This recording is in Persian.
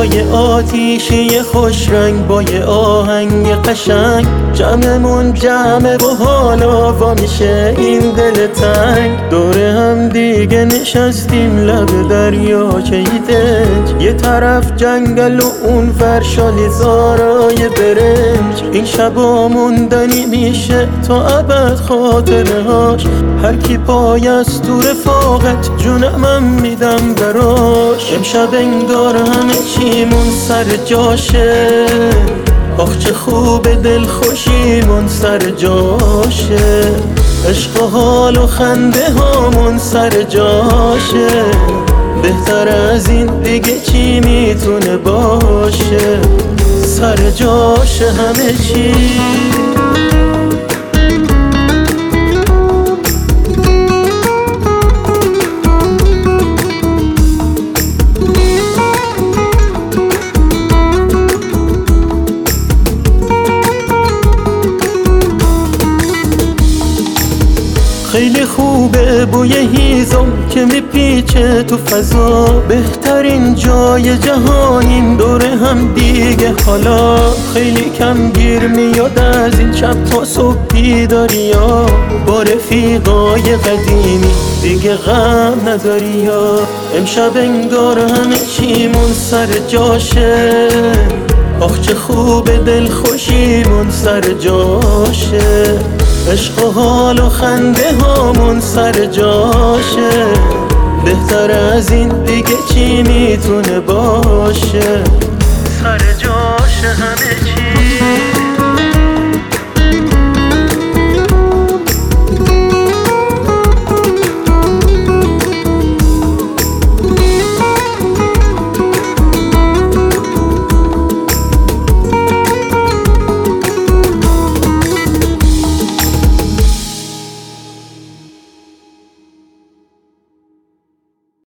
صدای آتیشی خوش رنگ با یه آهنگ قشنگ، جمعمون جمعه و حالا وا میشه این دل تنگ. دوره هم دیگه نشستیم لب دریاچه دنج، یه طرف جنگل و اون ور زارای برنج. این شبا موندنی میشه تا ابد خاطره هاش، هر کی پای از تو رفاقت جونمم میدم براش. امشب انگار همه چیمون سر جاشه، آخ چه خوب دل خوشیمون سر جاشه، عشق و حال و خنده هامون سر جاشه. بهتر از این دیگه چی میتونه باشه، سر جاشه همه چی. خیلی خوبه بوی هیزم که میپیچه تو فضا، بهترین جای جهانیم دوره هم دیگه. حالا خیلی کم گیر میاد از این شب تا صبح بیداریا، با رفیقای قدیمی دیگه غم نداری یا. امشب انگار همه چیمون سر جاشه، آخ چه خوبه دل خوشیمون سر جاشه، عشق و حال و خنده هامون سر جاشه. بهتر از این دیگه چی میتونه باشه،